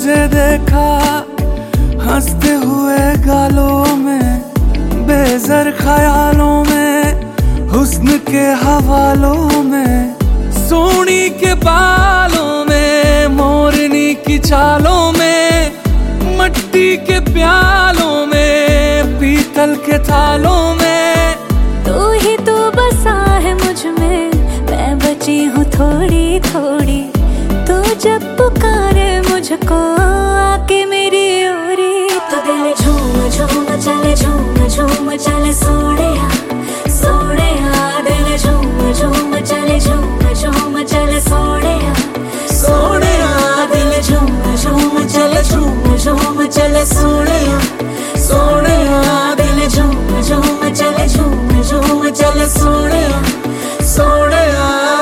तुझे देखा हंसते हुए गालों में, बेज़र ख्यालों में, हुस्न के हवालों में, सोनी के बालों में, मोरनी की चालों में, मट्टी के प्यालों में, पीतल के थालों में। तू ही तू बसा है मुझ में, मैं बची हूँ थोड़ी थोड़ी। तू जब पुकारे मुझको आके मेरी ओरी, तो दिल झूम झूम चले, झूम झूम चले सोड़िया सोड़िया। दिल झूम झूम चले, झूम झूम चले सोड़िया सोड़िया। दिल झूम झूम चले, झूम झूम चले सोड़िया सोड़िया। दिल झूम झूम चले, झूम झूम चले सोड़िया सोड़िया।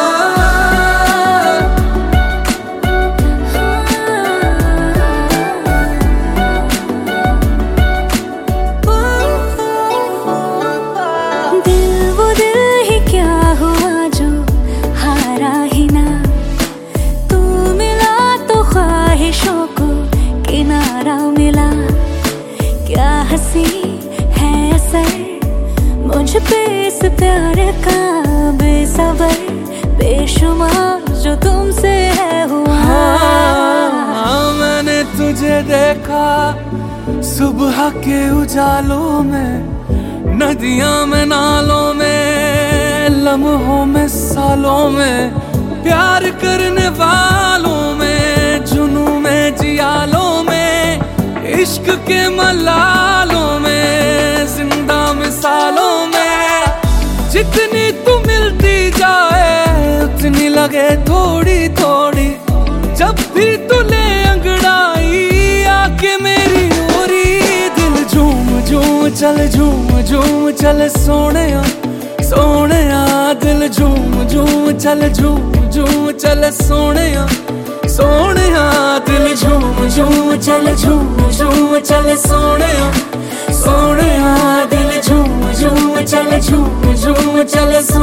मिला क्या हंसी है असर मुझ पे इस प्यार का, बेसबर बेशुमार जो तुमसे है हुआ। मैंने तुझे देखा सुबह के उजालों में, नदियां में नालों में, लम्हों में सालों में, प्यार करने वालों में, जुनू में जियालों में, इश्क के मलालों में, जिंदा मिसालों में। जितनी तू मिलती जाए उतनी लगे थोड़ी थोड़ी, जब भी तू ले अंगड़ाई आके मेरी ओरी। दिल झूम झूम चल, झूम झूम चल सोनिया सोनिया। दिल झूम झूम चल, झूम झूम चल सोनिया सोनिया। दिल झूम झूम चल, झूम झूम चल सोनिया सोनिया। दिल झूम झूम चल, झूम झूम चल।